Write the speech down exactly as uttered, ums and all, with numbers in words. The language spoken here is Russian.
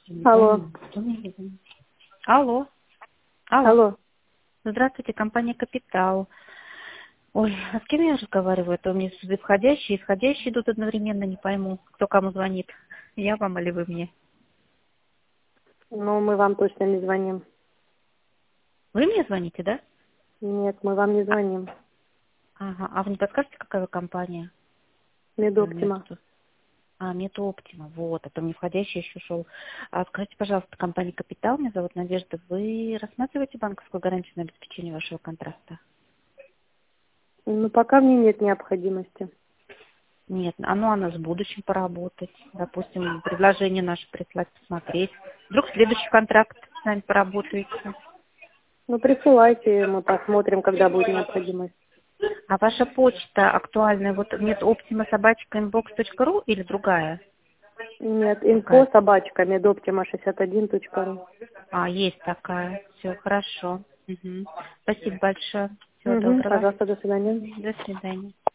Алло. Алло. Алло. Алло. Здравствуйте, компания «Капитал». Ой, а с кем я разговариваю? Это у меня входящие и исходящие идут одновременно, не пойму, кто кому звонит. Я вам или вы мне? Ну, мы вам точно не звоним. Вы мне звоните, да? Нет, мы вам не звоним. Ага, а вы не подскажете, какая вы компания? У меня Медоптима. тут- А, Медоптима, вот, это мне входящий еще шел. А скажите, пожалуйста, компания «Капитал», меня зовут Надежда, вы рассматриваете банковскую гарантию на обеспечение вашего контракта? Ну, пока мне нет необходимости. Нет, а ну она с будущим поработать. Допустим, предложение наше прислать, посмотреть. Вдруг следующий контракт с нами поработаете. Ну, присылайте, мы посмотрим, когда будет необходимость. А ваша почта актуальная, вот нет оптима собачка инбокс точка ру или другая? Нет, Какая? инфо собачка медоптима шестьдесят один точка ру. А, есть такая. Все, хорошо. Мгм. Спасибо большое. Всего Угу, доброго. пожалуйста, до свидания. До свидания.